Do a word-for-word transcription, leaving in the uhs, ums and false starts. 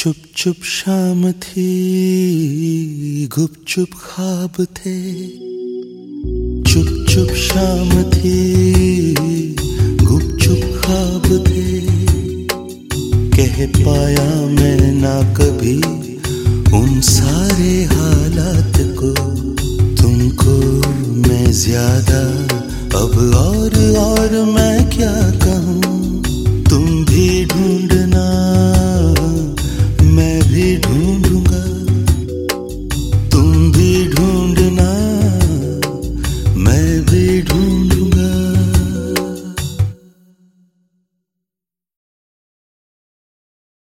चुप चुप शाम थी, गुपचुप ख्वाब थे। चुप चुप शाम थी, गुपचुप ख्वाब थे। कह पाया मैं ना कभी उन सारे हालात को, तुमको मैं ज्यादा अब और और मैं क्या कहूँ।